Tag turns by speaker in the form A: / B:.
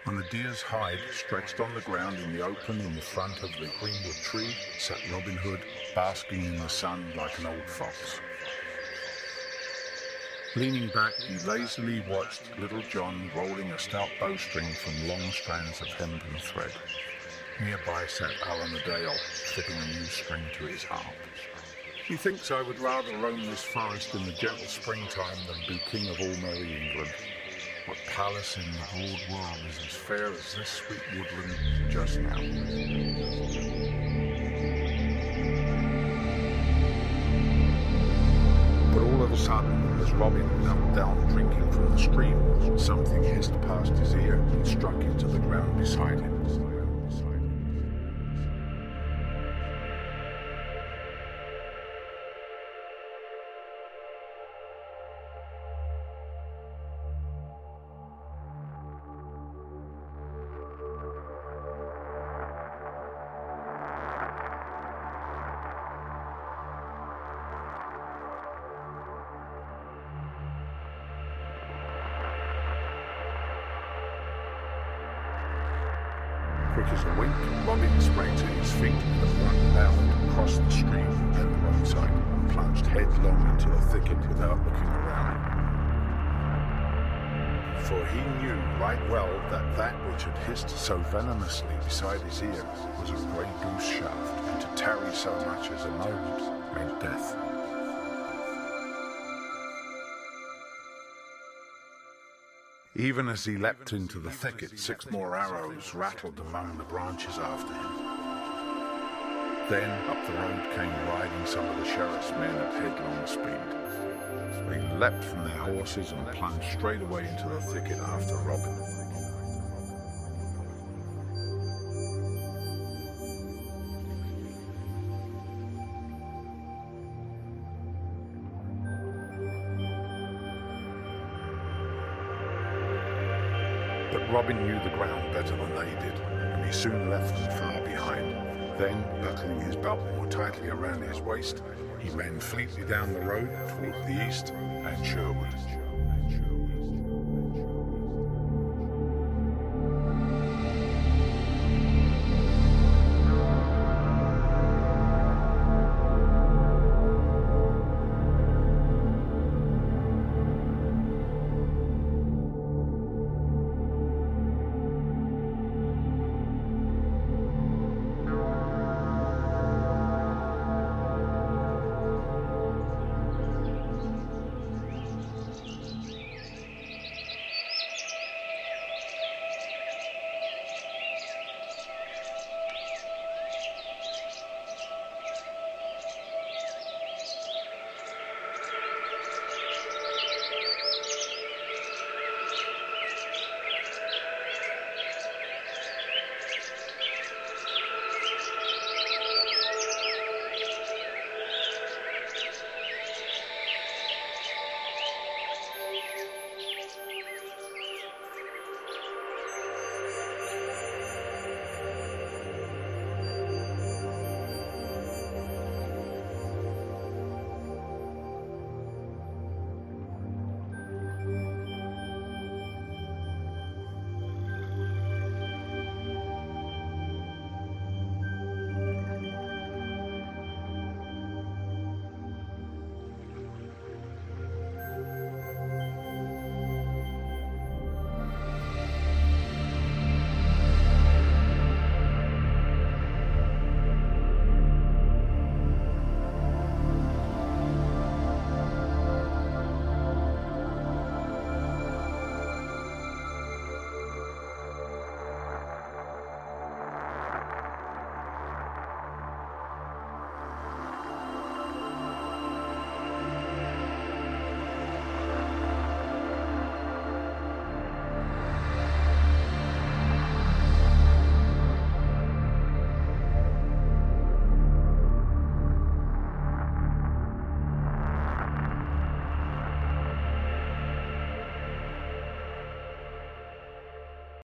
A: On a deer's hide, stretched on the ground in the open in the front of the greenwood tree, sat Robin Hood, basking in the sun like an old fox. Leaning back, he lazily watched Little John rolling a stout bowstring from long strands of hempen thread. Nearby sat Alan a Dale, fitting a new string to his harp. Methinks I would rather roam this forest in the gentle springtime than be king of all merry England. What palace in the broad world is as fair as this sweet woodland just now? But all of a sudden, as Robin knelt down drinking from the stream, something hissed past his ear and struck into the ground beside him. Quick as a wink, Robin sprang to his feet with a one bound across the stream and the roadside, and plunged headlong into a thicket without looking around. For he knew right well that that which had hissed so venomously beside his ear was a grey goose shaft, and to tarry so much as a moment meant death. Even as he leapt into the thicket, 6 more arrows rattled among the branches after him. Then up the road came riding some of the sheriff's men at headlong speed. They leapt from their horses and plunged straight away into the thicket after Robin. But Robin knew the ground better than they did, and he soon left them far behind. Then, buckling his belt more tightly around his waist, he ran fleetly down the road toward the east and Sherwood.